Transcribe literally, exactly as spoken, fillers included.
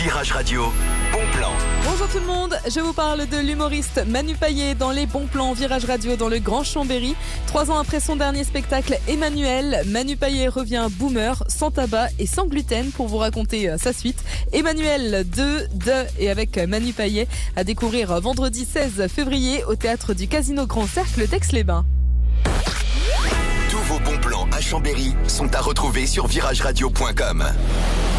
Virage Radio, bon plan. Bonjour tout le monde, je vous parle de l'humoriste Manu Payet dans les bons plans Virage Radio dans le Grand Chambéry. Trois ans après son dernier spectacle Emmanuel, Manu Payet revient boomer, sans tabac et sans gluten pour vous raconter sa suite. Emmanuel deux, de et avec Manu Payet à découvrir vendredi seize février au théâtre du Casino Grand Cercle d'Aix-les-Bains. Tous vos bons plans à Chambéry sont à retrouver sur virage radio point com.